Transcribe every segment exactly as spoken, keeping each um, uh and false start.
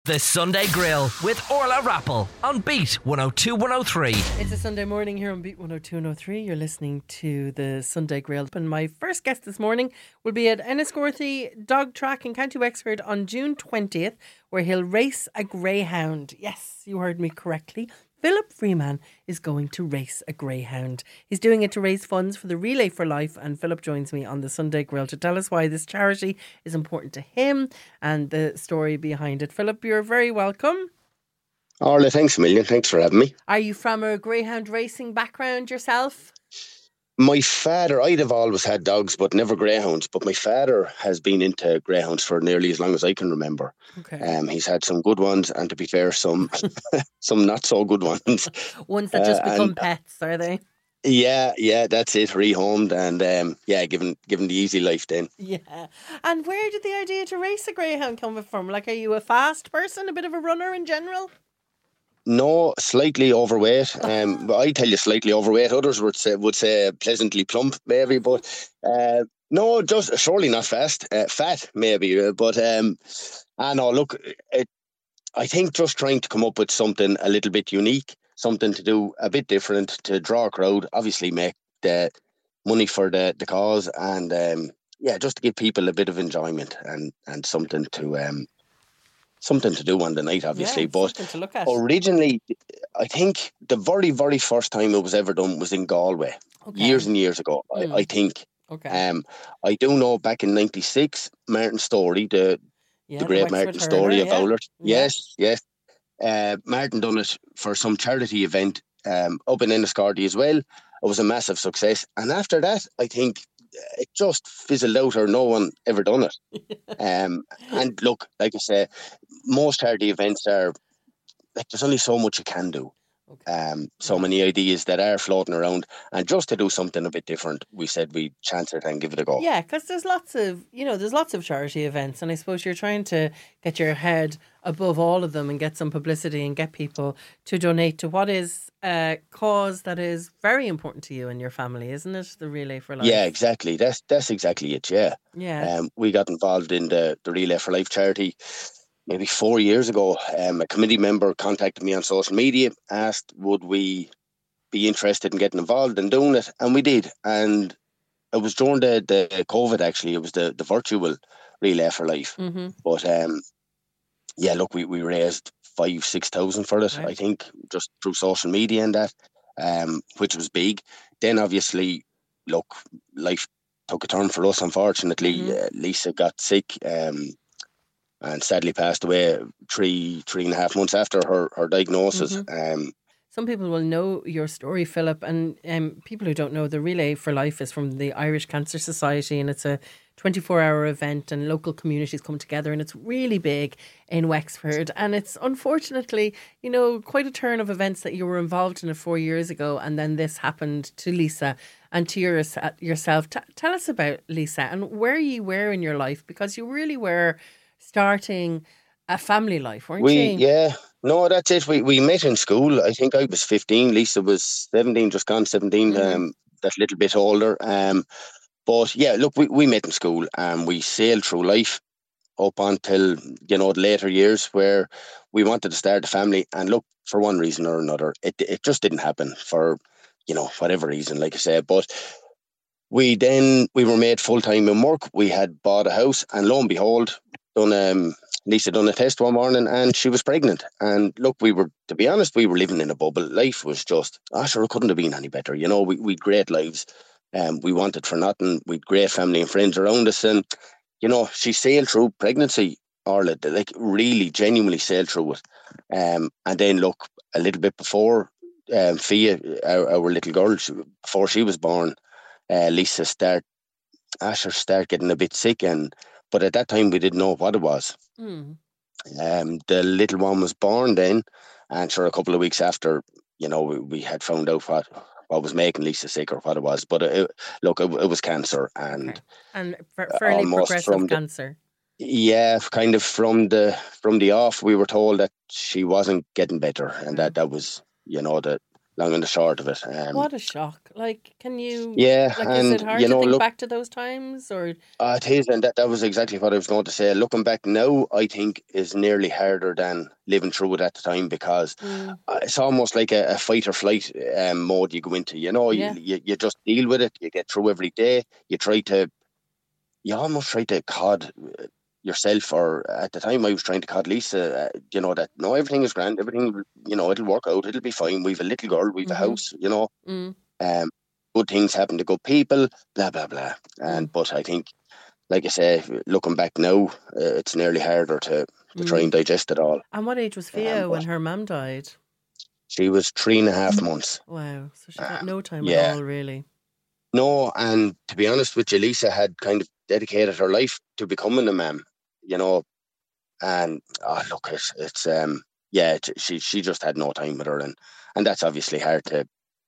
The Sunday Grill with Orla Rappel on Beat one oh two one oh three. It's a Sunday morning here on Beat one oh two one oh three. You're listening to the Sunday Grill. And my first guest this morning will be at Enniscorthy Dog Track in County Wexford on June twentieth, where he'll race a greyhound. Yes, you heard me correctly. Philip Freeman is going to race a greyhound. He's doing it to raise funds for the Relay for Life, and Philip joins me on the Sunday Grill to tell us why this charity is important to him and the story behind it. Philip, you're very welcome. Orla, thanks a million. Thanks for having me. Are you from a greyhound racing background yourself? My father, I'd have always had dogs, but never greyhounds. But my father has been into greyhounds for nearly as long as I can remember. Okay. Um, he's had some good ones, and to be fair, some some not so good ones. Ones that just Uh, become and- pets, are they? Yeah, yeah, that's it. Rehomed, and um, yeah, given given the easy life then. Yeah. And where did the idea to race a greyhound come from? Like, are you a fast person, a bit of a runner in general? No, slightly overweight. Um, but I tell you, slightly overweight. Others would say would say pleasantly plump, maybe. But uh, no, just surely not fast. Uh, fat, maybe. uh, But um, I know. Look, it, I think just trying to come up with something a little bit unique, something to do a bit different to draw a crowd. Obviously, make the money for the the cause, and um, yeah, just to give people a bit of enjoyment and and something to um something to do on the night. Obviously, Yeah, but. something to look at. Originally, I think the very, very first time it was ever done was in Galway, Okay. years and years ago, Mm. I, I think. Okay. Um, I do know back in ninety-six, Martin Story, the, yeah, the great Wexford Martin hurler, Story of yeah. Owlert. Yeah. Yes, yes. Uh, Martin done it for some charity event um, up in Enniscorthy as well. It was a massive success. And after that, I think it just fizzled out, or no one ever done it. Um, and look, like I say, most charity events are, like, there's only so much you can do. Okay. Um, so Yeah. many ideas that are floating around, and just to do something a bit different, we said we'd chance it and give it a go. Yeah, because there's lots of, you know, there's lots of charity events, and I suppose you're trying to get your head above all of them and get some publicity and get people to donate to what is a cause that is very important to you and your family, isn't it? The Relay for Life. Yeah, exactly. That's that's exactly it. Yeah. Yeah. Um, we got involved in the the Relay for Life charity maybe four years ago. Um, a committee member contacted me on social media, asked would we be interested in getting involved and doing it, and we did. And it was during the, the COVID, actually. It was the, the virtual Relay for Life. Mm-hmm. But um, yeah, look, we, we raised five, six thousand for it, Right. I think, just through social media and that, um, which was big. Then obviously, look, life took a turn for us, unfortunately. Mhm. Uh, Lisa got sick, um, and sadly passed away three, three and a half months after her, her diagnosis. Mhm. Um, Some people will know your story, Philip, and um, people who don't know, the Relay for Life is from the Irish Cancer Society, and it's a twenty-four hour event, and local communities come together, and it's really big in Wexford. And it's unfortunately, you know, quite a turn of events that you were involved in it four years ago, and then this happened to Lisa and to your, yourself. T- tell us about Lisa and where you were in your life, because you really were starting a family life, weren't we, you? yeah, no, that's it. We, we met in school. I think I was fifteen. Lisa was seventeen, just gone seventeen, Mhm. um, that little bit older. Um, but yeah, look, we, we met in school, and we sailed through life up until, you know, the later years where we wanted to start a family. And look, for one reason or another, it it just didn't happen for, you know, whatever reason, like I said. But we then, we were made full-time in work. We had bought a house, and lo and behold, done um, Lisa done a test one morning, and she was pregnant. And look, we were, to be honest, we were living in a bubble. Life was just, oh, sure, it couldn't have been any better. You know, we we had great lives. Um, we wanted for nothing. We had great family and friends around us. And, you know, she sailed through pregnancy, Orla, like really genuinely sailed through it. Um, and then look, a little bit before um, Fia, our, our little girl, she, before she was born, uh, Lisa start, Asher start getting a bit sick, and but at that time we didn't know what it was. Mm. Um, the little one was born then, and for a couple of weeks after, you know, we, we had found out what what was making Lisa sick or what it was. But it, look, it, it was cancer, and Okay. And fa- fairly almost progressive from the, cancer. yeah, kind of from the from the off, we were told that she wasn't getting better, and Wow. that that was, you know, the long and the short of it. Um, What a shock. Like, can you, yeah, like, is it and hard you to know, think look, back to those times? Or, uh, it is, and that, that was exactly what I was going to say. Looking back now, I think is nearly harder than living through it at the time, because mm, uh, it's almost like a, a fight or flight um, mode you go into. You know, you, yeah, you you just deal with it. You get through every day. You try to, you almost try to cod yourself, or at the time I was trying to cod Lisa. Uh, you know that no, everything is grand. Everything, you know, it'll work out. It'll be fine. We've a little girl. We've a mm-hmm, house. You know, mm, um, good things happen to good people. Blah blah blah. mm, And but I think, like I say, looking back now, uh, it's nearly harder to, to try and mm. digest it all. And what age was Um, Fia but when her mum died? she was three and a half months. Wow. So she got Um, no time at yeah, all, really. no, and to be honest with you, Lisa had kind of dedicated her life to becoming a mum, you know, and oh, look, it's, it's um, yeah, it, she she just had no time with her, and and that's obviously hard to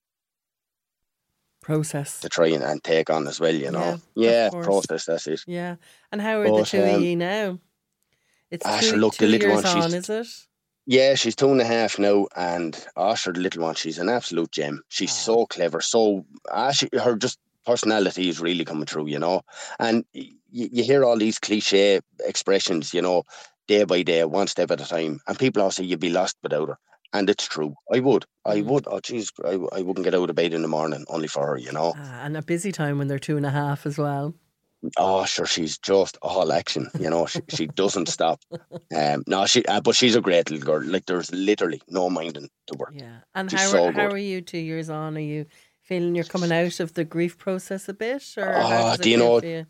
Process. to try and, and take on as well, you know. Yeah, of Yeah, course. process, that's it. Yeah. And how are the But two of um, you now? It's ah, sure, two look, the two little years one, on, she's is it? yeah, she's two and a half now, and ah, sure, the little one, she's an absolute gem. She's Ah, so clever, so ah, she, her just personality is really coming through, you know. And y- you hear all these cliche expressions, you know, day by day, one step at a time, and people all say you'd be lost without her, and it's true. I would, I mm. would. Oh, jeez, I, I wouldn't get out of bed in the morning only for her, you know. Ah, and a busy time when they're two and a half as well. Oh, sure, she's just all action, you know. She she doesn't stop. Um, no, she, uh, but she's a great little girl. Like there's literally no minding to her. Yeah. And She's how are, so how good. are you two years on? Are you feeling you're coming out of the grief process a bit, or how Oh, does do it you feel know? for you?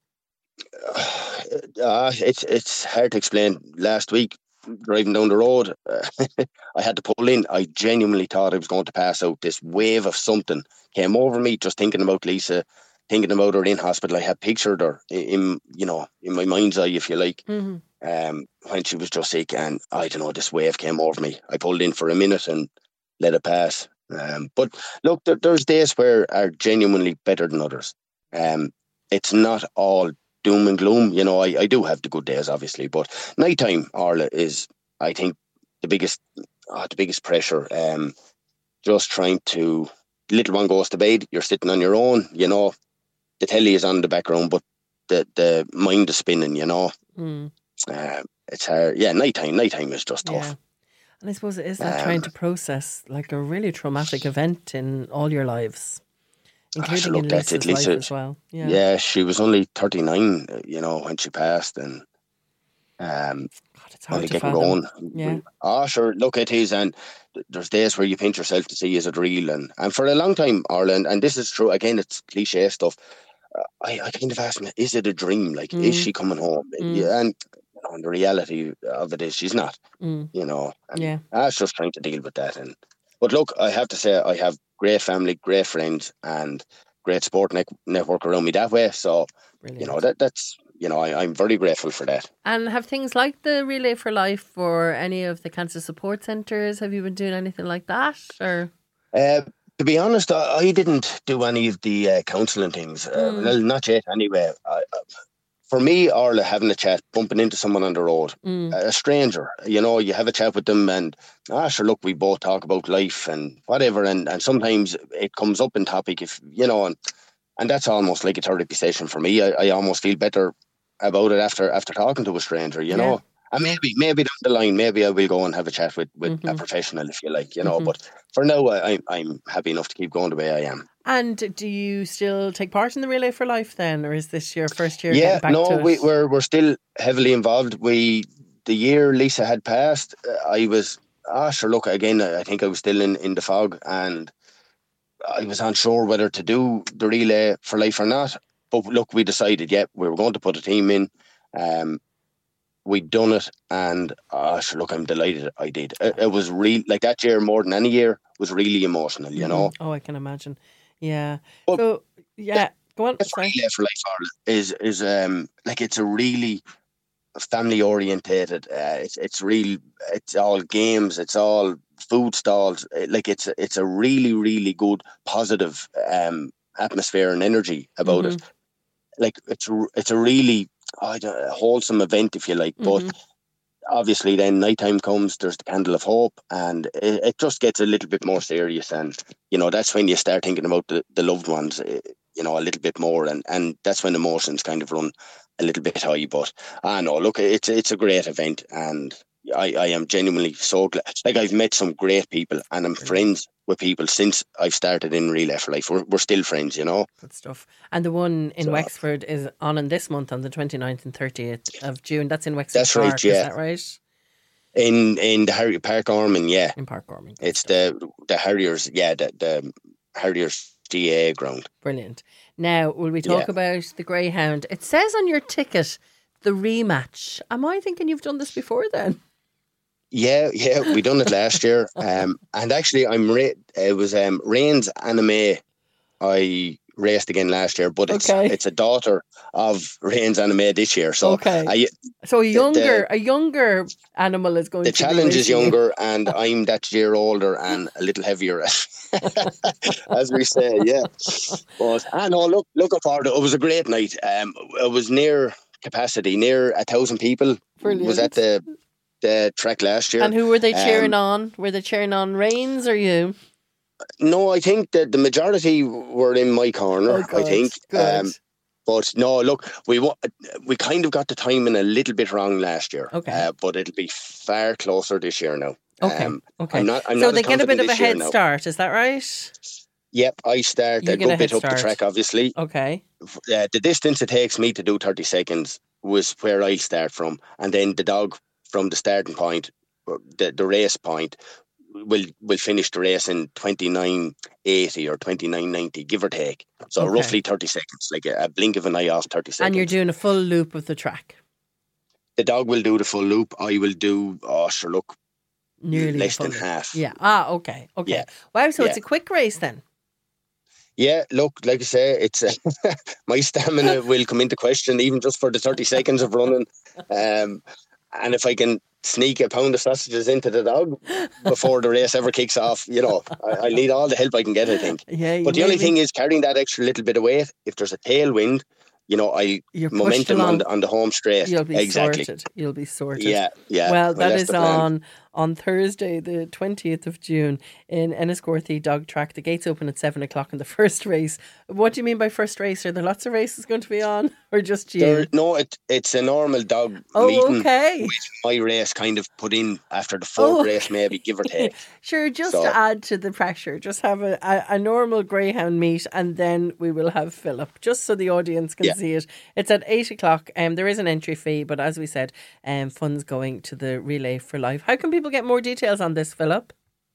Uh, it's it's hard to explain. Last week, driving down the road, uh, I had to pull in. I genuinely thought I was going to pass out. This wave of something came over me, just thinking about Lisa, thinking about her in hospital. I had pictured her in, in you know, in my mind's eye, if you like, Mm-hmm. um, when she was just sick, and I don't know, this wave came over me. I pulled in for a minute and let it pass. Um, but look, there, there's days where are genuinely better than others. Um, it's not all doom and gloom. You know, I, I do have the good days, obviously, but nighttime, Arla, is, I think, the biggest, uh, the biggest pressure. Um, just trying to, little one goes to bed, you're sitting on your own, you know, the telly is on in the background, but the, the mind is spinning, you know. Mm, Um, it's hard. Yeah, nighttime, nighttime is just yeah. tough. And I suppose it is that trying Um, to process like a really traumatic event in all your lives, I should including look, in that's it, Lisa's life Lisa. as well. Yeah. Yeah, she was only thirty-nine, uh, you know, when she passed, and um, God, it's hard only to getting fathom. going. Yeah. Ah, sure, look, it is, and th- there's days where you pinch yourself to see is it real, and, and for a long time, Ireland, and this is true, again, it's cliche stuff, uh, I, I kind of asked me, is it a dream? Like, is Mm, she coming home? mm, Yeah, and, you know, and the reality of it is she's not, mm. you know, and Yeah. I was just trying to deal with that. And But look, I have to say, I have great family, great friends, and great sport ne- network around me that way. So, you know, Brilliant. that that's, you know, I, I'm very grateful for that. And have things like the Relay for Life or any of the cancer support centres, have you been doing anything like that? Or Uh, to be honest, I, I didn't do any of the uh, counselling things. Uh, mm, well, not yet, anyway. I, I, for me, Orla, having a chat, bumping into someone on the road, mm, a stranger, you know, you have a chat with them, and ah, sure, look, we both talk about life and whatever, and, and sometimes it comes up in topic, if you know, and, and that's almost like a therapy session for me. I, I almost feel better about it after after talking to a stranger, you yeah, know. And yeah. maybe maybe down the line, maybe I will go and have a chat with, with a Mm-hmm, professional, if you like, you know. mm-hmm. But for now, I, I I'm happy enough to keep going the way I am. And do you still take part in the Relay for Life then, or is this your first year getting Yeah, back no, to we, it? we're we're still heavily involved. We the year Lisa had passed, uh, I was ah sure. Look, again, I I think I was still in, in the fog, and I was unsure whether to do the relay for life or not. But look, we decided, yeah, we were going to put a team in. Um, we'd done it, and ah sure. Look, I'm delighted I did. It, it was real, like that year more than any year was really emotional, you Mm-hmm. know. Oh, I can imagine. Yeah. But So, yeah, go on. for Sorry. relay for life, Ireland, is is um like it's a really family orientated. Uh, it's it's real. It's all games. It's all food stalls. Uh, Like it's a- it's a really really good positive um atmosphere and energy about it. Mm-hmm, Like it's a, it's a really, I don't, a wholesome event, if you like. But mm-hmm, obviously then nighttime comes, there's the Candle of Hope, and it, it just gets a little bit more serious. And, you know, that's when you start thinking about the, the loved ones, you know, a little bit more. And, and that's when emotions kind of run a little bit high. But I know, look, it's, it's a great event, and I, I am genuinely so glad. Like, I've met some great people, and I'm friends with people since I've started in Relay for Life. We're, we're still friends, you know. Good stuff. And the one in So- Wexford is on in this month on the twenty-ninth and thirtieth of June. That's in Wexford That's right, Park, yeah. is that right? In in the Harry Park Ormond, yeah. In Park Ormond. Good It's stuff. the the Harriers, yeah, the, the Harriers G A A ground. Brilliant. Now, will we talk Yeah. about the Greyhound? It says on your ticket, the rematch. Am I thinking you've done this before then? Yeah, yeah, we done it last year. Um, and actually, I'm ra- it was um, Rains Anime. I raced again last year, but it's Okay. it's a daughter of Rains Anime this year. So Okay. I, So a younger, the- a younger animal is going the to challenge be is racing you. younger, and I'm that year older and a little heavier, as we say. Yeah, but I know. Look, looking forward. to it. It was a great night. Um, it was near capacity, near a thousand people. Brilliant. Was at the the track last year. And who were they cheering Um, on? Were they cheering on Reigns or you? No, I think that the majority were in my corner. Oh, I good, think. good. Um, but no, look, we wa- we kind of got the timing a little bit wrong last year. Okay. Uh, but it'll be far closer this year now. Okay, Um, okay. I'm not. I'm so not they as get a bit confident of a this year head now. start, is that right? Yep, I start You a get a good bit head up the start. track, obviously. Okay. Uh, the distance it takes me to do thirty seconds was where I start from. And then the dog from the starting point, the, the race point, will will finish the race in twenty-nine eighty or twenty-nine ninety, give or take. So Okay. roughly thirty seconds, like a, a blink of an eye off thirty seconds. And you're doing a full loop of the track. The dog will do the full loop. I will do, oh, sure, look, Nearly less the full than loop. half. Yeah. Ah, okay. Okay. Yeah. Wow, so Yeah. it's a quick race then. Yeah, look, like I say, it's uh, my stamina will come into question even just for the thirty seconds of running. Um, and if I can sneak a pound of sausages into the dog before the race ever kicks off, you know, I, I need all the help I can get, I think. Yeah. You But the only maybe- thing is carrying that extra little bit of weight. If there's a tailwind, you know, I You're pushed momentum along. on the, on the home straight. You'll be exactly. sorted. You'll be sorted. Yeah, yeah. Well, that that's is the plan. on on Thursday, the twentieth of June, in Enniscorthy Dog Track. The gates open at seven o'clock in the first race. What do you mean by first race? Are there lots of races going to be on, or just you? There, no, it, it's a normal dog oh, meeting. okay. My race kind of put in after the fourth Oh, race, maybe, give or take. Sure, just So- to add to the pressure, just have a, a, a normal greyhound meet, and then we will have Philip, just so the audience can Yeah. see it. It's at eight o'clock. Um, there is an entry fee, but as we said, um, funds going to the Relay for Life. How can people get more details on this, Philip?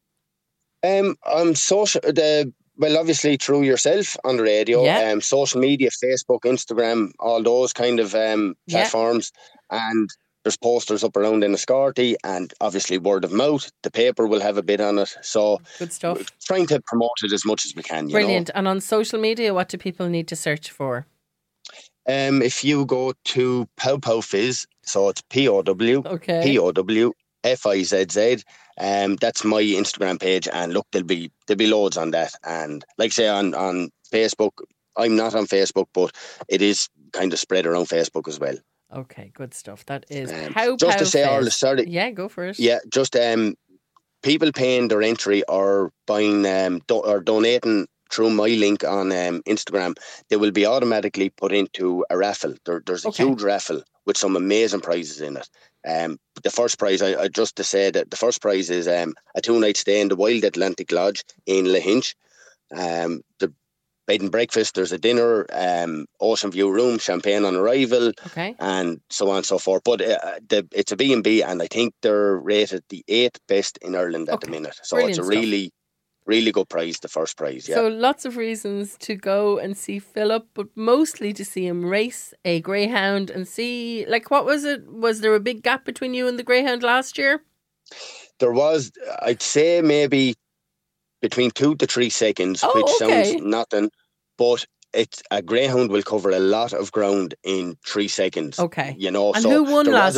Um, I'm social. The well, obviously through yourself on the radio, Yeah. um, social media, Facebook, Instagram, all those kind of um Yeah. platforms, and there's posters up around Enniscorthy, and obviously word of mouth. The paper will have a bit on it, so Good stuff. we're trying to promote it as much as we can. You Brilliant. And on social media, what do people need to search for? know, um, if you go to Pow Pow Fizz, so it's P O W Okay. P O W F I Z Z. Um, that's my Instagram page, and look, there'll be there'll be loads on that. And like I say, on on Facebook, I'm not on Facebook, but it is kind of spread around Facebook as well. Okay, good stuff. That is Um, Pow just to Pow say, all the Fizz. sorry, Yeah, go for it. yeah, just um, people paying their entry or buying um do- or donating through my link on um, Instagram, they will be automatically put into a raffle. There, there's a Okay. huge raffle with some amazing prizes in it. Um, the first prize, I, I just to say that the first prize is um, a two night stay in the Wild Atlantic Lodge in Lahinch. Um, the bed and breakfast, there's a dinner, um, ocean view room, champagne on arrival, Okay. and so on and so forth. But uh, the, it's a B and B, and I think they're rated the eighth best in Ireland at Okay. the minute. So Brilliant it's a stuff. really, really good prize, the first prize. Yeah. So lots of reasons to go and see Philip, but mostly to see him race a greyhound and see, like, what was it? Was there a big gap between you and the greyhound last year? There was, I'd say, maybe between two to three seconds, Oh, which okay. sounds nothing, but it's a greyhound will cover a lot of ground in three seconds. Okay. You know, And so who won there was last a- year?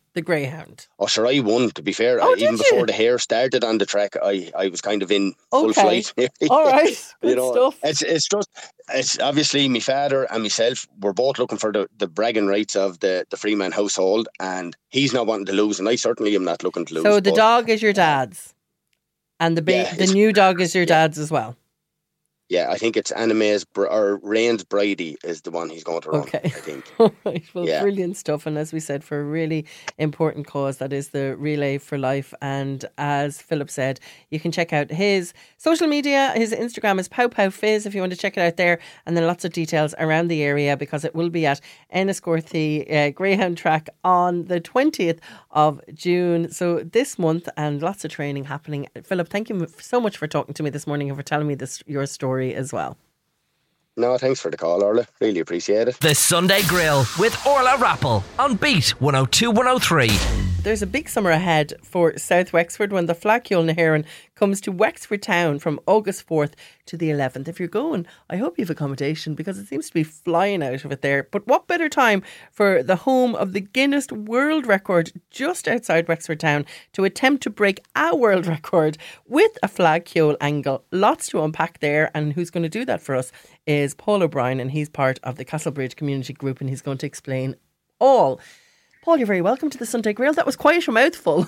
the Greyhound. Oh, sure, I won, to be fair. Oh, I, even did before you? the hair started on the track, I, I was kind of in full Okay. flight. All right. Good you know, stuff. It's it's just, it's obviously my father and myself, we're both looking for the, the bragging rights of the, the Freeman household, and he's not wanting to lose, and I certainly am not looking to lose. So the but, dog is your dad's, and the ba- Yeah, the it's- new dog is your yeah. dad's as well. Yeah, I think it's Anime's, Br- or Rain's Bridie is the one he's going to run, Okay. I think. All right. Well, Yeah. brilliant stuff. And as we said, for a really important cause, that is the Relay for Life. And as Philip said, you can check out his social media. His Instagram is Pow Pow Fizz if you want to check it out there. And then lots of details around the area, because it will be at Enniscorthy uh, Greyhound Track on the twentieth of June. So this month, and lots of training happening. Philip, thank you so much for talking to me this morning and for telling me this your story as well. No, thanks for the call, Orla. Really appreciate it. The Sunday Grill with Orla Rappel on Beat one oh two one oh three. There's a big summer ahead for South Wexford when the Flagcule na hÉireann comes to Wexford town from August fourth to the eleventh. If you're going, I hope you have accommodation, because it seems to be flying out of it there. But what better time for the home of the Guinness World Record just outside Wexford town to attempt to break a world record with a Flagcule angle. Lots to unpack there, and who's going to do that for us is Paul O'Brien, and he's part of the Castlebridge Community Group, and he's going to explain all. Paul, you're very welcome to the Sunday Grill. That was quite a mouthful.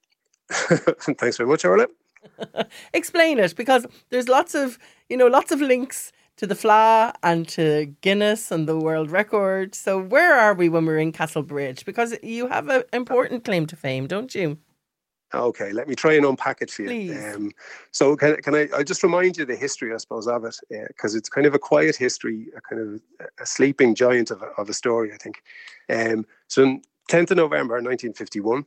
Thanks very much, Orla. Explain it, because there's lots of, you know, lots of links to the F L A and to Guinness and the world record. So where are we when we're in Castlebridge? Because you have an important claim to fame, don't you? Okay, let me try and unpack it for you. Please. Um, so can, can I, I just remind you the history, I suppose, of it, because uh, it's kind of a quiet history, a kind of a sleeping giant of a, of a story, I think. Um, so on tenth of November nineteen fifty-one,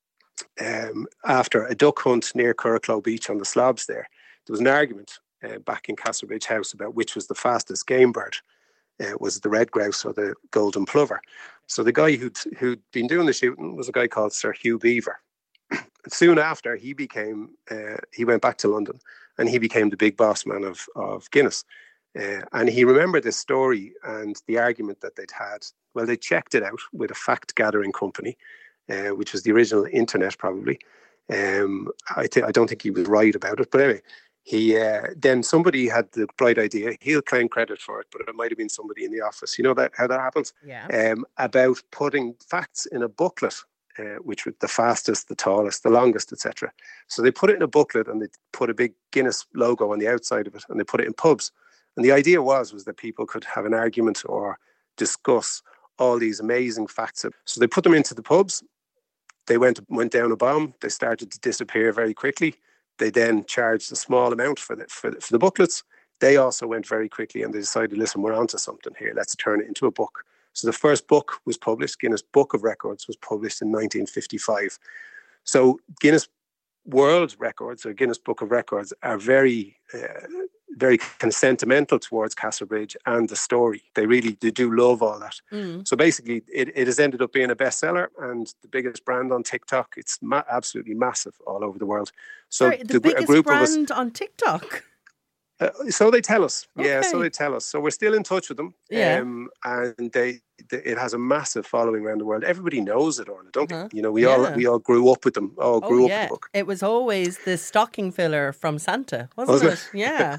um, after a duck hunt near Curracloe Beach on the slabs there, there was an argument uh, back in Castlebridge House about which was the fastest game bird. Uh, was it the red grouse or the golden plover? So the guy who'd, who'd been doing the shooting was a guy called Sir Hugh Beaver. Soon after, he became, uh, he went back to London, and he became the big boss man of, of Guinness. Uh, and he remembered this story and the argument that they'd had. Well, they checked it out with a fact-gathering company, uh, which was the original internet, probably. Um, I, th- I don't think he was right about it. But anyway, he uh, then somebody had the bright idea. He'll claim credit for it, but it might have been somebody in the office. You know that how that happens? Yeah. Um, about putting facts in a booklet. Uh, which were the fastest, the tallest, the longest, et cetera. So they put it in a booklet, and they put a big Guinness logo on the outside of it, and they put it in pubs. And the idea was was that people could have an argument or discuss all these amazing facts. So they put them into the pubs. They went went down a bomb. They started to disappear very quickly. They then charged a small amount for the for the, for the booklets. They also went very quickly, and they decided, listen, we're onto something here. Let's turn it into a book. So the first book was published, Guinness Book of Records was published in nineteen fifty-five. So Guinness World Records or Guinness Book of Records are very, uh, very kind of sentimental towards Castlebridge and the story. They really they do love all that. Mm. So basically, it, it has ended up being a bestseller and the biggest brand on TikTok. It's ma- absolutely massive all over the world. So Sorry, the, the biggest a group brand of us, on TikTok? Uh, so they tell us, Okay. yeah. So they tell us. So we're still in touch with them, Yeah. um, and they, they, it has a massive following around the world. Everybody knows it, Orla, don't Uh-huh. they? You know, we Yeah. all we all grew up with them. All grew Oh, up yeah. with the book. It was always the stocking filler from Santa, wasn't, Wasn't it? Yeah.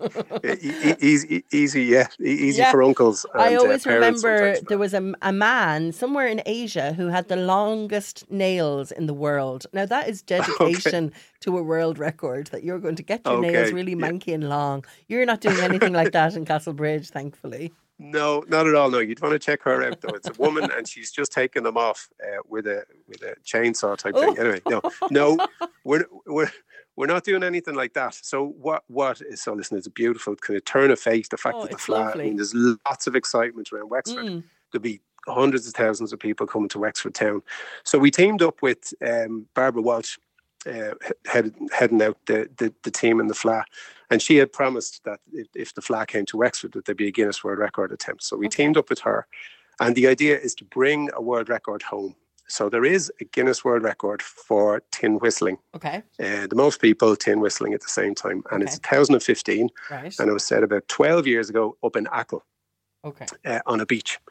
E- e- easy, easy, yeah, E- easy Yeah. for uncles. And, I always uh, parents remember sometimes. there was a, a man somewhere in Asia who had the longest nails in the world. Now that is dedication to a world record, that you're going to get your Okay, nails really yeah. manky and long. You're not doing anything like that in Castlebridge, thankfully. No, not at all. No, you'd want to check her out though. It's a woman, and she's just taken them off uh, with a with a chainsaw type thing. Oh. Anyway, no, no, we're we're we're not doing anything like that. So what what is so? Listen, it's a beautiful kind of turn of fate. The fact Oh, that the it's flat. I lovely. mean, there's lots of excitement around Wexford. Mm. There'll be hundreds of thousands of people coming to Wexford town. So we teamed up with um, Barbara Walsh, uh, head, heading out the, the the team in the F L A. And she had promised that if, if the F L A came to Wexford, that there'd be a Guinness World Record attempt. So we Okay. teamed up with her. And the idea is to bring a world record home. So there is a Guinness World Record for tin whistling. Okay, Uh, the most people tin whistling at the same time. And Okay. it's two thousand fifteen. right. And it was set about twelve years ago up in Achill Okay. uh, on a beach.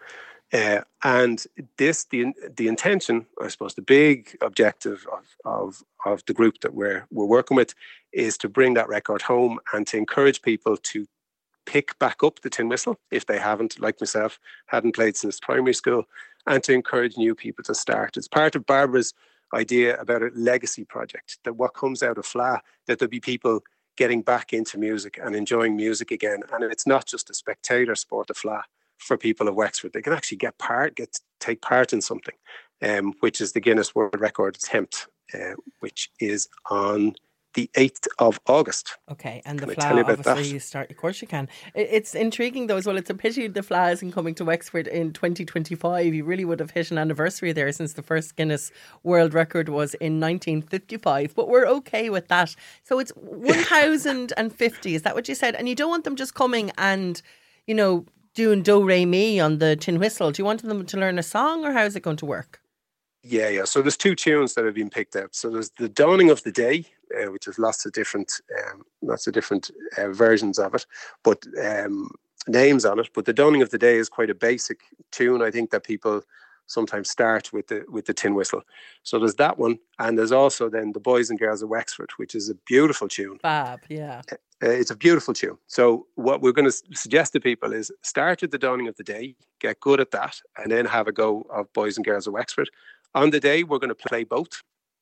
Uh, and this, the the intention, I suppose, the big objective of, of of the group that we're we're working with is to bring that record home and to encourage people to pick back up the tin whistle if they haven't, like myself, hadn't played since primary school, and to encourage new people to start. It's part of Barbara's idea about a legacy project, that what comes out of F L A, that there'll be people getting back into music and enjoying music again. And it's not just a spectator sport of F L A for people of Wexford. They can actually get part, get take part in something, um, which is the Guinness World Record attempt, uh, which is on the eighth of August. Okay, and the Can F L A, I tell you about obviously, that? you start, of course you can. It- It's intriguing though as well. It's a pity the F L A isn't coming to Wexford in twenty twenty-five. You really would have hit an anniversary there since the first Guinness World Record was in nineteen fifty-five. But we're okay with that. So it's one thousand fifty, is that what you said? And you don't want them just coming and, you know, doing do, re, mi on the tin whistle. Do you want them to learn a song, or how is it going to work? Yeah, yeah. So there's two tunes that have been picked out. So there's the Dawning of the Day, uh, which has lots of different, um, lots of different uh, versions of it, but um, names on it. But the Dawning of the Day is quite a basic tune. I think that people sometimes start with the with the tin whistle. So there's that one, and there's also then the Boys and Girls of Wexford, which is a beautiful tune. Fab, yeah. Uh, it's a beautiful tune. So what we're going to suggest to people is start at the Dawning of the Day, get good at that, and then have a go of Boys and Girls of Wexford. On the day, we're going to play both,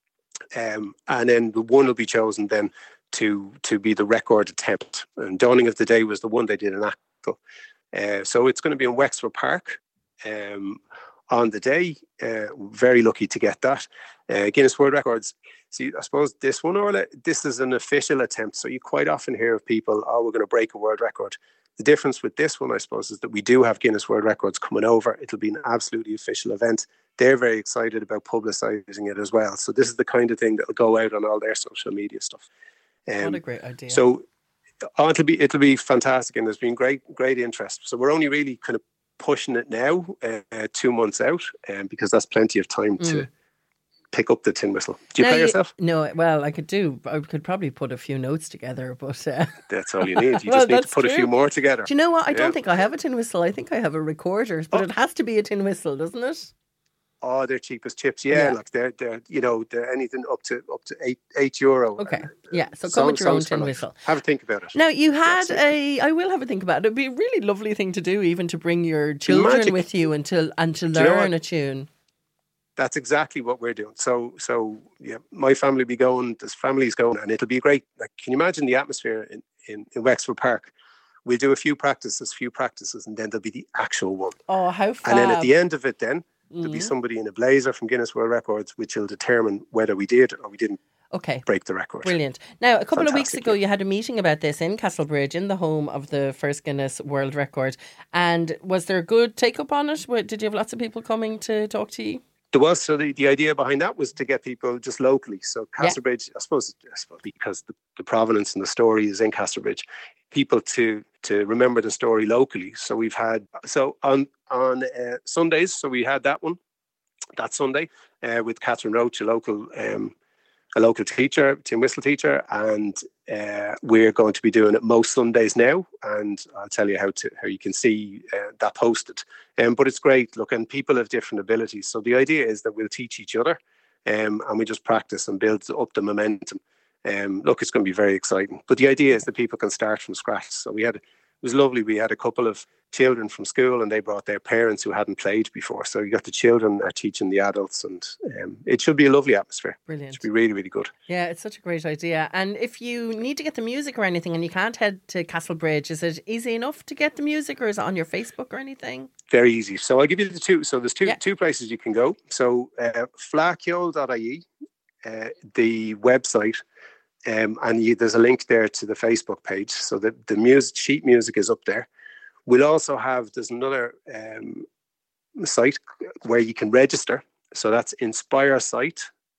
um, and then the one will be chosen then to to be the record attempt. And Dawning of the Day was the one they did in Achill. Uh, so it's going to be in Wexford Park um, on the day. Uh, very lucky to get that. Uh, Guinness World Records. See, I suppose this one, Orla, this is an official attempt. So you quite often hear of people, oh, we're going to break a world record. The difference with this one, I suppose, is that we do have Guinness World Records coming over. It'll be an absolutely official event. They're very excited about publicising it as well. So this is the kind of thing that will go out on all their social media stuff. Um, What a great idea. So oh, it'll be it'll be fantastic, and there's been great great interest. So we're only really kind of pushing it now, uh, two months out, um, because that's plenty of time Mm. to pick up the tin whistle. Do you Now play yourself? No, well, I could do. I could probably put a few notes together, but uh, That's all you need. You Well, just need to that's put a true. few more together. do you know what? I Yeah. don't think I have a tin whistle. I think I have a recorder, but Oh. it has to be a tin whistle, doesn't it? Oh, they're cheap as chips. Yeah, Yeah. like they're they're you know they're anything up to up to eight eight euro. Okay, Uh, yeah. So come song- with your own songs for tin life. whistle. Have a think about it. Now you had Absolutely. a. I will have a think about it. It'd be a really lovely thing to do, even to bring your children magic. with you and to and to you know learn what? a tune. That's exactly what we're doing. So so yeah, my family will be going. This family's going, and it'll be great. Like, can you imagine the atmosphere in, in, in Wexford Park? We'll do a few practices, few practices, and then there'll be the actual one. Oh, how fab! And then at the end of it, then there'll be Mhm. somebody in a blazer from Guinness World Records, which will determine whether we did or we didn't Okay. break the record. Brilliant. Now, a couple of weeks Fantastic, ago, yeah. you had a meeting about this in Castlebridge, in the home of the first Guinness World Record. And was there a good take up on it? Wa- Did you have lots of people coming to talk to you? There was, so the, the idea behind that was to get people just locally. So Yeah. Castlebridge, I suppose, I suppose because the, the provenance and the story is in Castlebridge, people to to remember the story locally. So we've had, so on on uh, Sundays, so we had that one, that Sunday, uh, with Catherine Roach, a local um, a local teacher, tin whistle teacher, and uh, we're going to be doing it most Sundays now. And I'll tell you how to how you can see uh, that posted. Um, but it's great. Look, and people have different abilities. So the idea is that we'll teach each other, um, and we just practice and build up the momentum. Um, look, it's going to be very exciting. But the idea is that people can start from scratch. So we had, it was lovely. We had a couple of children from school, and they brought their parents who hadn't played before. So you got the children are teaching the adults, and um, it should be a lovely atmosphere. It Brilliant. should be really, really good. Yeah, it's such a great idea. And if you need to get the music or anything and you can't head to Castlebridge, is it easy enough to get the music, or is it on your Facebook or anything? Very easy. So I'll give you the two. So there's two Yeah. two places you can go. So uh, flakiol dot I E, uh, the website, um, and you, there's a link there to the Facebook page. So the, the music, sheet music is up there. We'll also have, there's another um, site where you can register. So that's inspiresite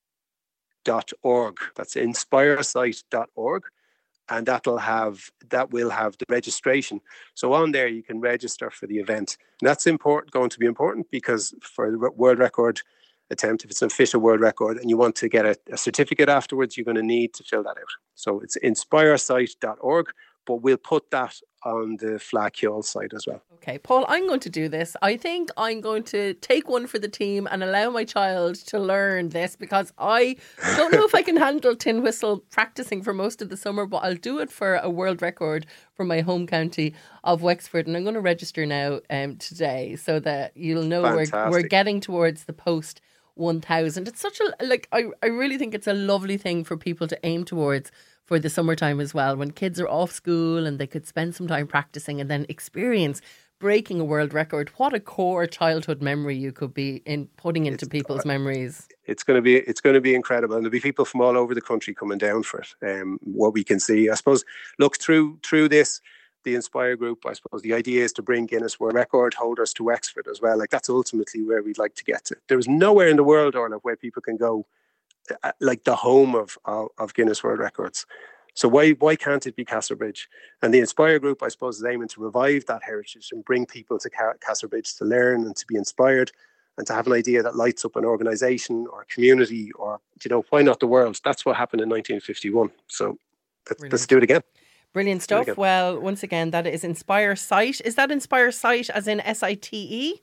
dot org. That's inspiresite dot org. And that'll have, that will have the registration. So on there, you can register for the event. And that's important, going to be important, because for the world record attempt, if it's an official world record and you want to get a, a certificate afterwards, you're going to need to fill that out. So it's inspiresite dot org, but we'll put that on the Flakeoll side as well. Okay, Paul, I'm going to do this. I think I'm going to take one for the team and allow my child to learn this, because I don't know if I can handle tin whistle practicing for most of the summer, but I'll do it for a world record for my home county of Wexford. And I'm going to register now um, today, so that you'll know we're, we're getting towards the post one thousand. It's such a, like, I, I really think it's a lovely thing for people to aim towards for the summertime as well, when kids are off school and they could spend some time practicing and then experience breaking a world record. What a core childhood memory you could be in putting into it's, people's memories. It's going to be it's going to be incredible, and there'll be people from all over the country coming down for it. Um, what we can see, I suppose, look through through this, the Inspire Group, I suppose the idea is to bring Guinness World Record holders to Wexford as well. Like, that's ultimately where we'd like to get to. There is nowhere in the world, Orla, where people can go, uh, like the home of, of of Guinness World Records. So why why can't it be Castlerbridge? And the Inspire Group, I suppose, is aiming to revive that heritage and bring people to Castlerbridge to learn and to be inspired, and to have an idea that lights up an organisation or a community, or, you know, why not the world? That's what happened in nineteen fifty-one. So let's, let's do it again. Brilliant stuff. Well, once again, that is Inspire Site. Is that Inspire Site as in S I T E?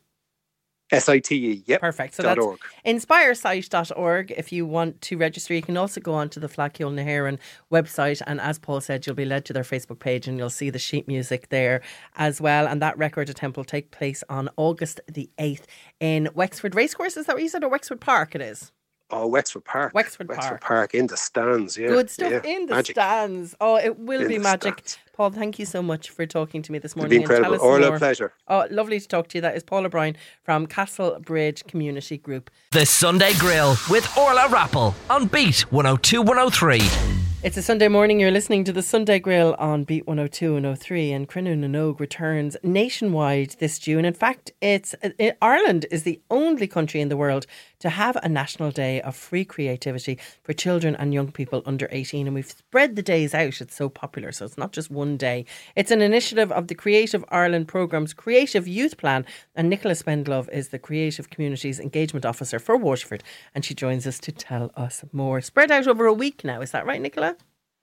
S I T E, yep. Perfect. So that's inspire site dot org if you want to register. You can also go on to the Flakeoll na hÉireann website, and as Paul said, you'll be led to their Facebook page and you'll see the sheet music there as well. And that record attempt will take place on August the eighth in Wexford Racecourse. Is that what you said, or Wexford Park it is? Oh, Wexford Park. Wexford, Wexford Park. Park in the stands, yeah. Good stuff, yeah. in the magic. stands. Oh, it will in be magic. Stands. Paul, thank you so much for talking to me this morning. It'd be incredible. Orla, pleasure. Oh, lovely to talk to you. That is Paul O'Brien from Castlebridge Community Group. The Sunday Grill with Orla Rappel on Beat one oh two, one oh three. It's a Sunday morning. You're listening to the Sunday Grill on Beat one oh two, one oh three, and Cruinniú na nÓg returns nationwide this June. In fact, it's it, Ireland is the only country in the world to have a national day of free creativity for children and young people under eighteen, and we've spread the days out. It's so popular, so it's not just one day. It's an initiative of the Creative Ireland programme's Creative Youth Plan, and Nicola Spendlove is the Creative Communities Engagement Officer for Waterford, and she joins us to tell us more. Spread out over a week now, is that right, Nicola?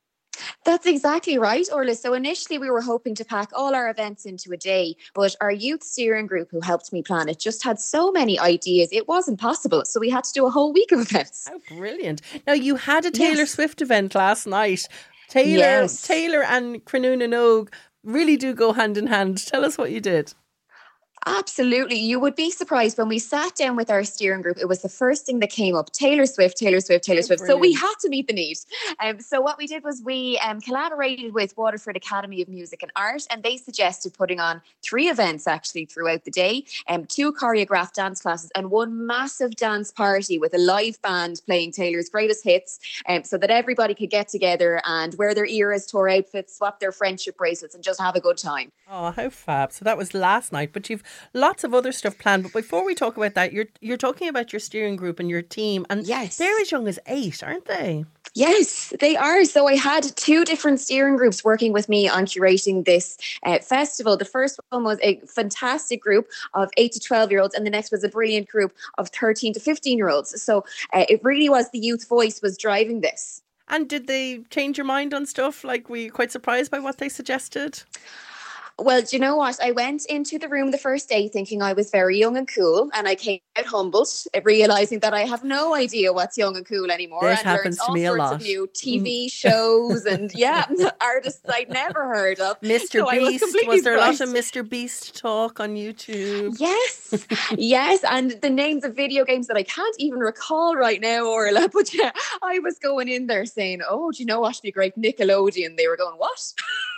That's exactly right, Orla. So initially we were hoping to pack all our events into a day, but our youth steering group who helped me plan it just had so many ideas, it wasn't possible. So we had to do a whole week of events. How brilliant. Now, you had a Taylor yes. Swift event last night. Taylor, yes. Taylor and Cruinniú na nÓg really do go hand in hand. Tell us what you did. Absolutely. You would be surprised when we sat down with our steering group. It was the first thing that came up. Taylor Swift, Taylor Swift, Taylor oh, Swift. Brilliant. So we had to meet the need. Um, so what we did was we um, collaborated with Waterford Academy of Music and Art, and they suggested putting on three events actually throughout the day, um, two choreographed dance classes and one massive dance party with a live band playing Taylor's greatest hits, um, so that everybody could get together and wear their Eras Tour outfits, swap their friendship bracelets and just have a good time. Oh, how fab. So that was last night, but you've lots of other stuff planned. But before we talk about that, you're you're talking about your steering group and your team, and yes. they're as young as eight, aren't they? Yes, they are. So I had two different steering groups working with me on curating this uh, festival. The first one was a fantastic group of eight to twelve year olds, and the next was a brilliant group of thirteen to fifteen year olds. So uh, it really was the youth voice was driving this. And did they change your mind on stuff? Like, were you quite surprised by what they suggested? Well, do you know what? I went into the room the first day thinking I was very young and cool, and I came out humbled, realising that I have no idea what's young and cool anymore. This and happens to me a lot. Of new T V shows and yeah, artists I'd never heard of. Mister So Beast. Was, was there surprised. a lot of Mister Beast talk on YouTube? Yes, yes, and the names of video games that I can't even recall right now, Orla. But yeah, I was going in there saying, "Oh, do you know what'd be great? Nickelodeon." They were going, "What?"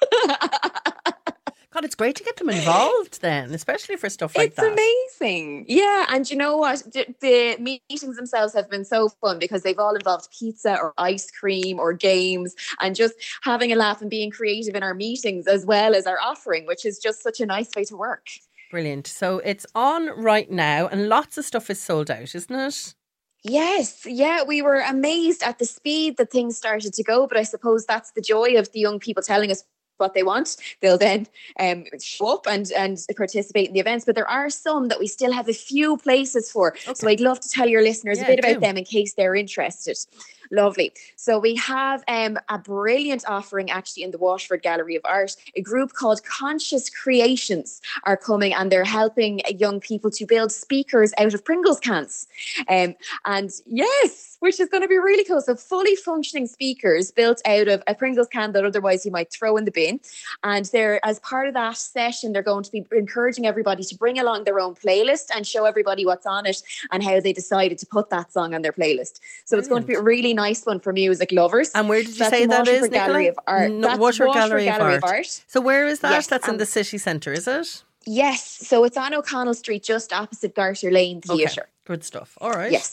God, it's great to get them involved then, especially for stuff like it's that. It's amazing. Yeah, and you know what? The, the meetings themselves have been so fun because they've all involved pizza or ice cream or games and just having a laugh and being creative in our meetings as well as our offering, which is just such a nice way to work. Brilliant. So it's on right now and lots of stuff is sold out, isn't it? Yes, yeah, we were amazed at the speed that things started to go, but I suppose that's the joy of the young people telling us what they want, they'll then um, show up and, and participate in the events. But there are some that we still have a few places for. Okay. So I'd love to tell your listeners yeah, a bit about do. them in case they're interested. Lovely. So we have um, a brilliant offering actually in the Waterford Gallery of Art. A group called Conscious Creations are coming, and they're helping young people to build speakers out of Pringles cans. Um, and yes, which is going to be really cool. So fully functioning speakers built out of a Pringles can that otherwise you might throw in the bin. And they're, as part of that session, they're going to be encouraging everybody to bring along their own playlist and show everybody what's on it and how they decided to put that song on their playlist. So Brilliant. It's going to be a really nice one for music lovers. And where did you say that is, Nicola? Gallery of Art. No, That's Waterford Gallery, Gallery of, of, Art. Art. So where is that? Yes, That's um, in the city centre, is it? Yes. So it's on O'Connell Street, just opposite Garter Lane Theatre. Okay. Good stuff. All right. Yes.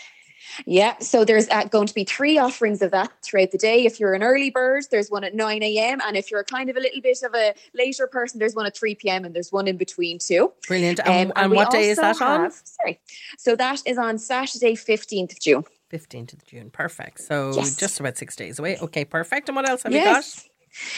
Yeah, so there's uh, going to be three offerings of that throughout the day. If you're an early bird, there's one at nine a.m. And if you're kind of a little bit of a later person, there's one at three p.m. and there's one in between too. Brilliant. Um, and, and what day is that on? Have, sorry. So that is on Saturday, fifteenth of June. fifteenth of June. Perfect. So yes. just about six days away. Okay, perfect. And what else have yes. you got?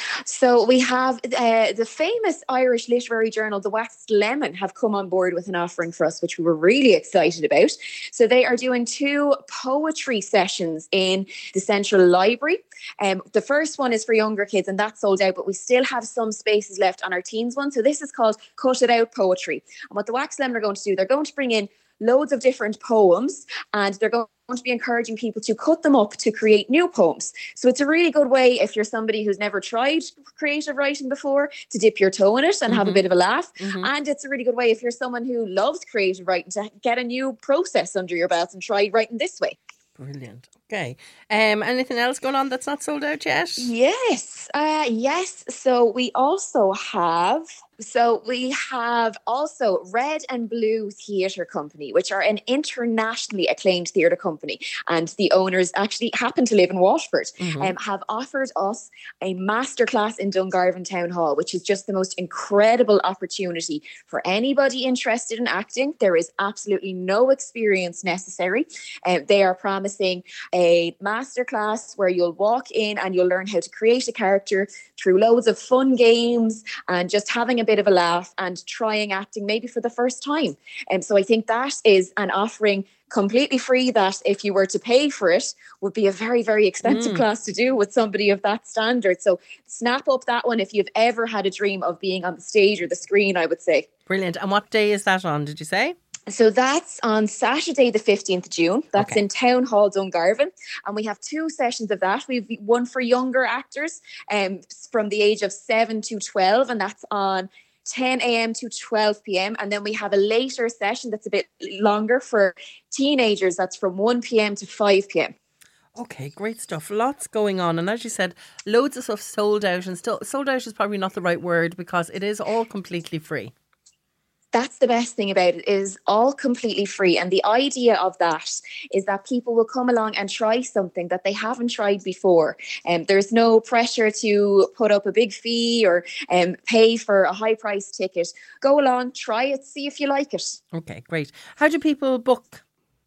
So we have uh, the famous Irish literary journal, The Waxed Lemon, have come on board with an offering for us, which we were really excited about. So they are doing two poetry sessions in the Central Library. Um, the first one is for younger kids and that's sold out, but we still have some spaces left on our teens one. So this is called Cut It Out Poetry. And what The Waxed Lemon are going to do, they're going to bring in loads of different poems and they're going to be encouraging people to cut them up to create new poems. So it's a really good way if you're somebody who's never tried creative writing before to dip your toe in it and mm-hmm. have a bit of a laugh. Mm-hmm. And it's a really good way if you're someone who loves creative writing to get a new process under your belt and try writing this way. Brilliant. Okay. Um, anything else going on that's not sold out yet? Yes. Uh, yes. So we also have... So we have also Red and Blue Theatre Company, which are an internationally acclaimed theatre company. And the owners actually happen to live in Waterford, mm-hmm. um, have offered us a masterclass in Dungarvan Town Hall, which is just the most incredible opportunity for anybody interested in acting. There is absolutely no experience necessary. Um, they are promising a masterclass where you'll walk in and you'll learn how to create a character through loads of fun games and just having a bit of a laugh and trying acting maybe for the first time. And um, so I think that is an offering completely free that if you were to pay for it would be a very, very expensive mm. class to do with somebody of that standard. So snap up that one if you've ever had a dream of being on the stage or the screen, I would say. Brilliant. And what day is that on, did you say? So that's on Saturday the fifteenth of June. That's okay. in Town Hall, Dungarvan. And we have two sessions of that. We've one for younger actors um, from the age of seven to twelve, and that's on ten a.m. to twelve p.m. And then we have a later session that's a bit longer for teenagers. That's from one p.m. to five p.m. Okay, great stuff. Lots going on. And as you said, loads of stuff sold out. And still, sold out is probably not the right word because it is all completely free. That's the best thing about it, is all completely free. And the idea of that is that people will come along and try something that they haven't tried before. And um, there's no pressure to put up a big fee or um, pay for a high price ticket. Go along, try it, see if you like it. Okay, great. How do people book?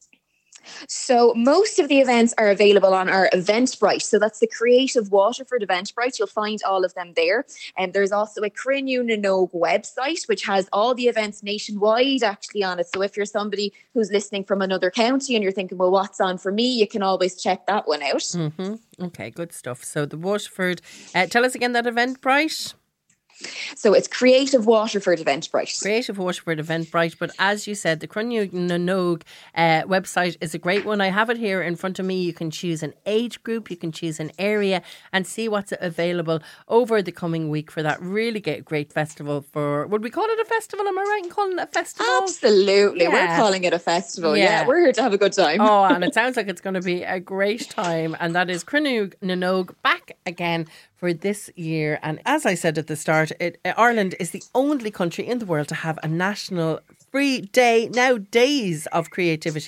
So most of the events are available on our Eventbrite. So that's the Creative Waterford Eventbrite. You'll find all of them there. And there's also a Crinnew na Nóg website, which has all the events nationwide actually on it. So if you're somebody who's listening from another county and you're thinking, well, what's on for me? You can always check that one out. Mm-hmm. Okay, good stuff. So the Waterford, uh, tell us again that Eventbrite. So it's Creative Waterford Eventbrite. Creative Waterford Eventbrite. But as you said, the Crinnew na Nóg uh, website is a great one. I have it here in front of me. You can choose an age group, you can choose an area and see what's available over the coming week for that really great festival. For, would we call it a festival? Am I right in calling it a festival? Absolutely. Yeah. We're calling it a festival. Yeah. yeah, we're here to have a good time. Oh, and it sounds like it's going to be a great time. And that is Crinnew na Nóg back again for this year. And as I said at the start, it, Ireland is the only country in the world to have a national free day, now days of creativity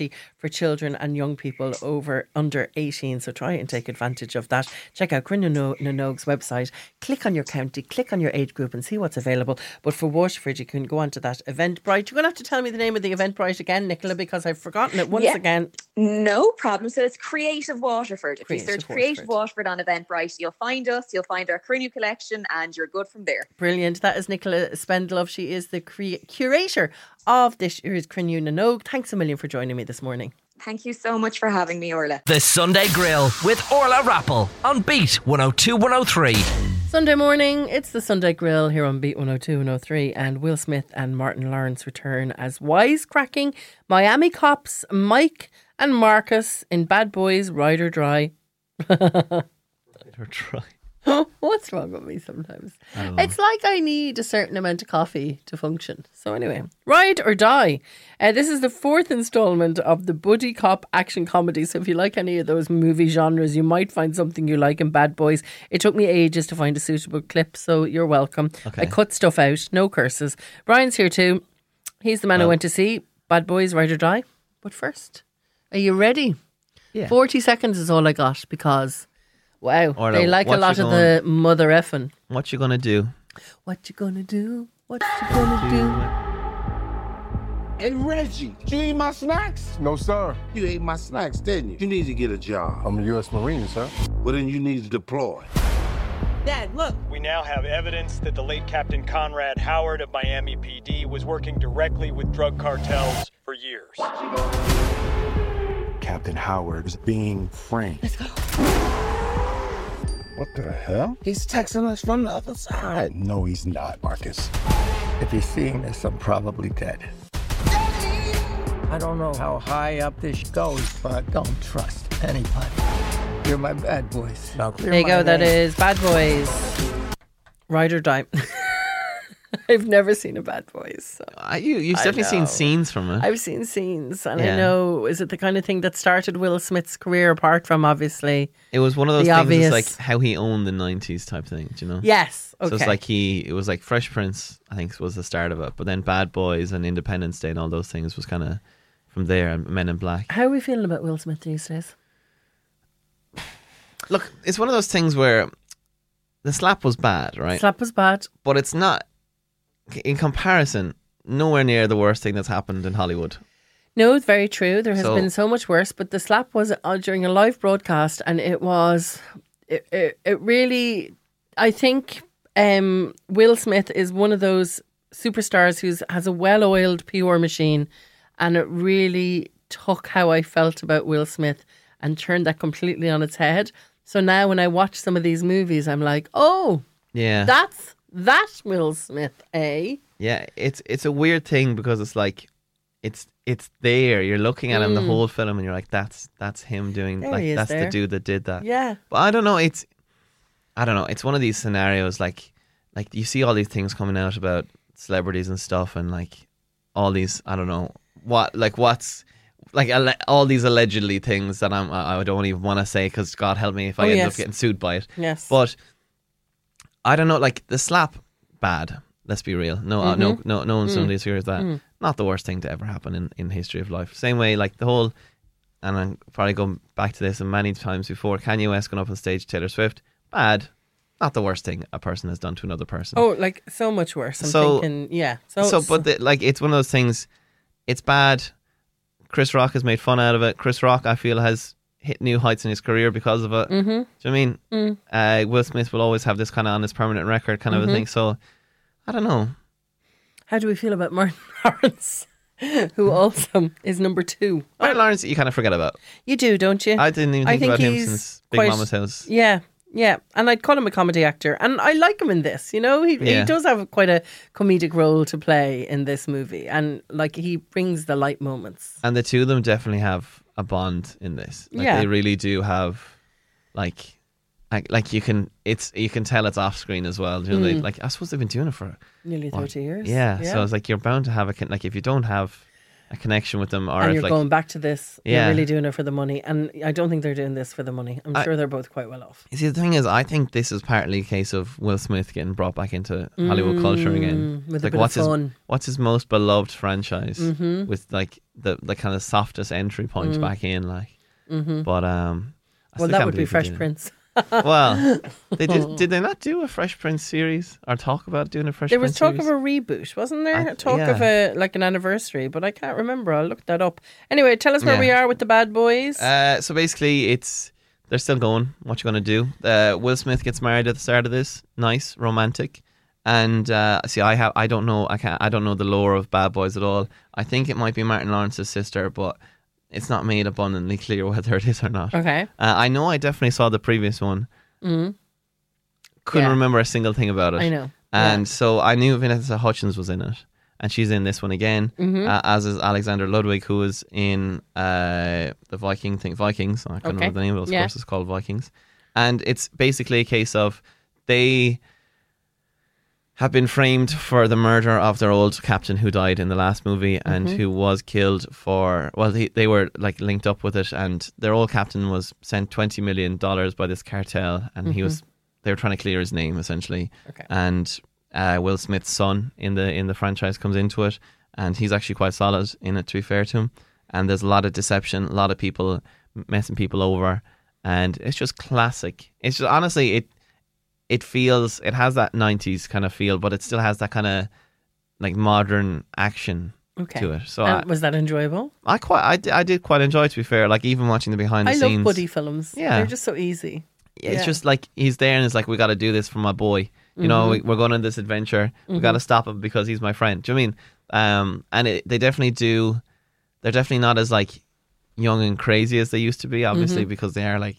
for children and young people over under eighteen. So try and take advantage of that. Check out Crin na Nog's website. Click on your county, click on your age group and see what's available. But for Waterford, you can go onto that Eventbrite. You're going to have to tell me the name of the Eventbrite again, Nicola, because I've forgotten it once Yeah. again. No problem. So it's Creative Waterford. If Creative you search Creative Waterford. Waterford on Eventbrite, you'll find us, you'll find our Crew collection, and you're good from there. Brilliant. That is Nicola Spendlove. She is the cre- curator of this year's Crin na Nog. Thanks a million for joining me this morning. Thank you so much for having me, Orla. The Sunday Grill with Orla Rappel on Beat one oh two one oh three. Sunday morning, it's the Sunday Grill here on Beat one oh two one oh three, and Will Smith and Martin Lawrence return as wisecracking Miami cops Mike and Marcus in Bad Boys Ride or Dry. Or try. What's wrong with me sometimes? It's like I need a certain amount of coffee to function. So anyway, Ride or Die. Uh, this is the fourth instalment of the buddy cop action comedy. So if you like any of those movie genres, you might find something you like in Bad Boys. It took me ages to find a suitable clip, so you're welcome. Okay. I cut stuff out, no curses. Brian's here too. He's the man Well- I went to see Bad Boys Ride or Die. But first, are you ready? Yeah. forty seconds is all I got because... Wow, Orla, they like a what lot you of the mother effing. What you gonna do? What you gonna do? What you gonna do? Hey, Reggie, did you eat my snacks? No, sir. You ate my snacks, didn't you? You need to get a job. I'm a U S Marine, sir. Well, then you need to deploy. Dad, look. We now have evidence that the late Captain Conrad Howard of Miami P D was working directly with drug cartels for years. Captain Howard's being framed. Let's go. What the hell? He's texting us from the other side. No, he's not, Marcus. If he's seeing this, I'm probably dead. I don't know how high up this goes, but don't trust anybody. You're my bad boys. Now clear There you my go, that name. is Bad Boys Ride or Die. I've never seen a Bad Boys. So. Uh, you, you've I definitely know. seen scenes from it. I've seen scenes and I Yeah. know, is it the kind of thing that started Will Smith's career apart from obviously? It was one of those the things. obvious- It's like how he owned the nineties type thing. Do you know? Yes, okay. So it's like he, it was like Fresh Prince, I think was the start of it. But then Bad Boys and Independence Day and all those things was kind of from there. And Men in Black. How are we feeling about Will Smith these days? Look, it's one of those things where the slap was bad, right? Slap was bad. But it's not, in comparison, nowhere near the worst thing that's happened in Hollywood. No, it's very true. There has So- been so much worse, but the slap was uh, during a live broadcast, and it was, it, it, it really, I think um, Will Smith is one of those superstars who has a well-oiled P R machine, and it really took how I felt about Will Smith and turned that completely on its head. So now when I watch some of these movies, I'm like, oh, Yeah. that's, that's Will Smith, eh? Yeah, it's it's a weird thing because it's like it's it's there. You're looking at him the whole film and you're like, that's that's him doing There like he is that's there. the dude that did that. Yeah. But I don't know, it's I don't know, it's one of these scenarios like like you see all these things coming out about celebrities and stuff and like all these I don't know what like what's like alle- all these allegedly things that I'm I I don't even want to say because God help me if I Oh, end yes. up getting sued by it. Yes. But I don't know, like the slap, bad. Let's be real. No, uh, no, Mm-hmm. no, no one's Mm. going to disagree with that. Not the worst thing to ever happen in in history of life. Same way, like the whole, and I'm probably going back to this and many times before. Kanye West going up on stage, Taylor Swift, bad. Not the worst thing a person has done to another person. Oh, like so much worse. I'm So- thinking, yeah. So, so, but the, like it's one of those things. It's bad. Chris Rock has made fun out of it. Chris Rock, I feel, has hit new heights in his career because of it. Mm-hmm. Do you know what I mean? Mm. Uh, Will Smith will always have this kind of on his permanent record kind of Mm-hmm. a thing. So, I don't know. How do we feel about Martin Lawrence, who also is number two? Martin Lawrence, you kind of forget about. You do, don't you? I didn't even I think, think about him he's since Big quite- Mama's House. Yeah, yeah. And I'd call him a comedy actor. And I like him in this, you know? He, Yeah. he does have quite a comedic role to play in this movie. And like he brings the light moments. And the two of them definitely have a bond in this. Like, Yeah. they really do have, like, like, like you can, it's you can tell it's off screen as well. You know, they, like I suppose they've been doing it for Nearly what? thirty years. Yeah, so it's like you're bound to have a con- like if you don't have a connection with them, or and if you're like going back to this, Yeah. you're really doing it for the money. And I don't think they're doing this for the money. I'm I- sure they're both quite well off. You see, the thing is, I think this is partly a case of Will Smith getting brought back into Hollywood culture again. Mm, with It's a like, bit what's of his fun. what's his most beloved franchise Mhm. with like the the kind of softest entry point Mm. back in, like. Mhm. But um, I Well, still that can't would be believe they Fresh did it. Prince. Well, they did. Did they not do a Fresh Prince series or talk about doing a Fresh There was Prince talk series? of a reboot, wasn't there? I- talk of yeah. a like an anniversary, but I can't remember. I'll look that up. Anyway, tell us where Yeah. we are with the Bad Boys. Uh, so basically, it's they're still going. What you gonna do? Uh, Will Smith gets married at the start of this. Nice, romantic. And uh, see, I have I don't know I can't I don't know the lore of Bad Boys at all. I think it might be Martin Lawrence's sister, but it's not made abundantly clear whether it is or not. Okay. Uh, I know I definitely saw the previous one. Mm. Couldn't Yeah. remember a single thing about it. I know. And so I knew Vanessa Hudgens was in it. And she's in this one again, Mhm. uh, as is Alexander Ludwig, who was in uh, the Viking thing, Vikings. I can't Okay. remember the name of it. Of Yeah. course, it's called Vikings. And it's basically a case of they have been framed for the murder of their old captain who died in the last movie and Mhm. who was killed for, well, they, they were like linked up with it, and their old captain was sent twenty million dollars by this cartel, and he Mhm. was, they were trying to clear his name essentially. Okay. And uh, Will Smith's son in the in the franchise comes into it, and he's actually quite solid in it, to be fair to him. And there's a lot of deception, a lot of people messing people over, and it's just classic. It's just, honestly, it it feels, it has that nineties kind of feel, but it still has that kind of like modern action Okay. to it. So Um, I, was that enjoyable? I quite I, di- I did quite enjoy it, to be fair. Like even watching the behind the I scenes. love buddy films. Yeah. They're just so easy. It's Yeah. just like he's there and it's like, we got to do this for my boy. You know, Mhm. we, we're going on this adventure. We Mhm. got to stop him because he's my friend. Do you know what I mean? Um, and it, they definitely do. They're definitely not as like young and crazy as they used to be, obviously, Mhm. because they are like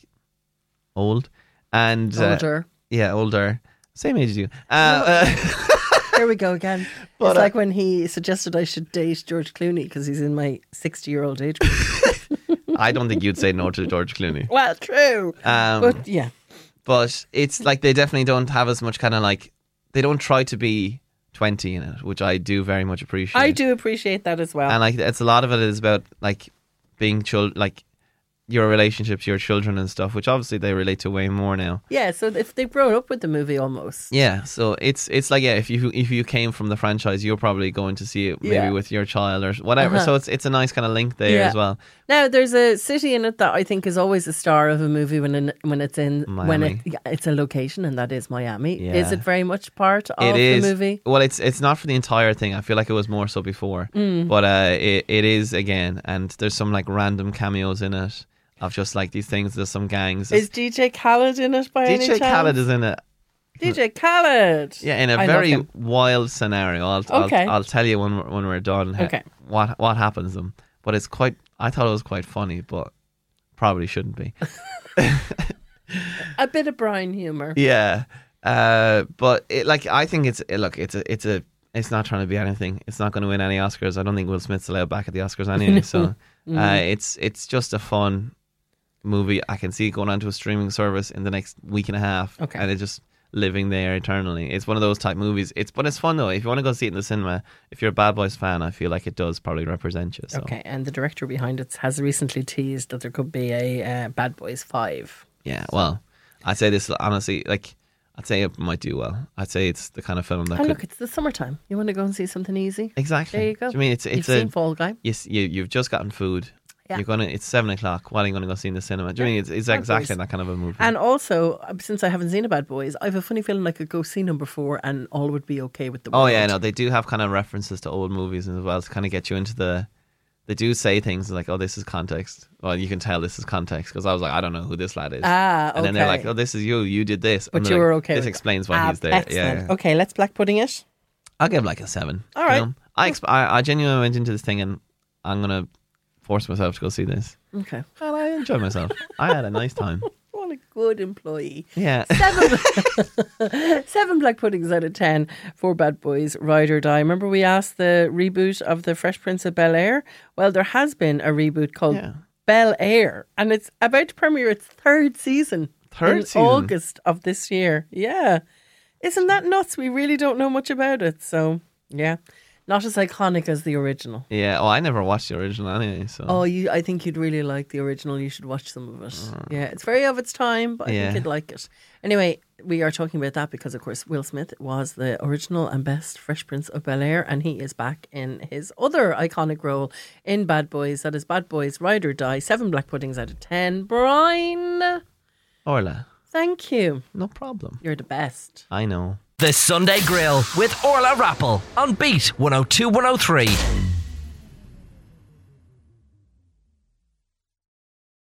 old and uh, Older. yeah, older, same age as you. Uh, uh, There we go again. But, it's uh, like when he suggested I should date George Clooney because he's in my sixty-year-old age group. I don't think you'd say no to George Clooney. Well, true. Um, but yeah. But it's like they definitely don't have as much kind of like, they don't try to be twenty in it, which I do very much appreciate. I do appreciate that as well. And like it's a lot of it is about like being child, like your relationships, your children and stuff, which obviously they relate to way more now. Yeah, so if they've grown up with the movie almost. Yeah, so it's it's like, yeah, if you if you came from the franchise, you're probably going to see it maybe Yeah. with your child or whatever. Uh-huh. So it's it's a nice kind of link there Yeah. as well. Now, there's a city in it that I think is always a star of a movie when in, when it's in when Miami. it yeah, it's a location, and that is Miami. Yeah. Is it very much part of It is the movie? Well, it's it's not for the entire thing. I feel like it was more so before, Mm. but uh, it it is again. And there's some like random cameos in it of just like these things. There's some gangs. Is D J Khaled in it by any D J chance? Khaled is in it. D J Khaled. Yeah, in a I love very him. wild scenario. I'll, Okay. I'll I'll tell you when we're, when we're done. how- Okay. What what happens to them? But it's quite. I thought it was quite funny, but probably shouldn't be. A bit of Brian humor. Yeah. Uh, but it, like I think it's it, look it's a it's a it's not trying to be anything. It's not going to win any Oscars. I don't think Will Smith's allowed back at the Oscars anyway. So Mhm. uh, it's it's just a fun movie. I can see it going onto a streaming service in the next week and a half, Okay. and it's just living there eternally. It's one of those type movies. It's but it's fun though. If you want to go see it in the cinema, if you're a Bad Boys fan, I feel like it does probably represent you. So. Okay, and the director behind it has recently teased that there could be a uh, Bad Boys five. Yeah, well, I'd say this honestly, like I'd say it might do well. I'd say it's the kind of film that Oh, could look, it's the summertime. You want to go and see something easy? exactly. There you go. Do you mean it's it's You've a seen Fall Guy. yes, you you've just gotten food. Yeah. You're gonna. It's seven o'clock. What are you gonna go see in the cinema? Do you Yeah. mean it's, it's Bad exactly Boys. that kind of a movie? And also, uh, since I haven't seen a Bad Boys, I have a funny feeling I could go see number four and all would be okay with the oh world. yeah, no, they do have kind of references to old movies as well to kind of get you into the. They do say things like, "Oh, this is context." Well, you can tell this is context because I was like, "I don't know who this lad is," Ah, and then they're okay. like, "Oh, this is you. You did this." But And you they're were like, okay This with explains it. why Ah, he's there. Yeah, excellent. yeah. Okay, let's black pudding it. I'll give like a seven. All right. You know? I, exp- I I genuinely went into this thing and I'm gonna force myself to go see this, Okay. and I enjoyed myself. I had a nice time. What a good employee. Yeah. Seven, seven black puddings out of ten for Bad Boys Ride or Die. Remember we asked the reboot of The Fresh Prince of Bel-Air? Well, there has been a reboot called Yeah. Bel-Air, and it's about to premiere its third season. Third in season? August of this year. Yeah. Isn't that nuts? We really don't know much about it. So, yeah. Not as iconic as the original. Yeah. Oh, I never watched the original anyway. So. Oh, you, I think you'd really like the original. You should watch some of it. Uh, yeah, it's very of its time, but I yeah. think you'd like it. Anyway, we are talking about that because, of course, Will Smith was the original and best Fresh Prince of Bel-Air, and he is back in his other iconic role in Bad Boys. That is Bad Boys Ride or Die. Seven black puddings out of ten. Brian. Orla. Thank you. No problem. You're the best. I know. The Sunday Grill with Orla Rappel on Beat one oh two one oh three.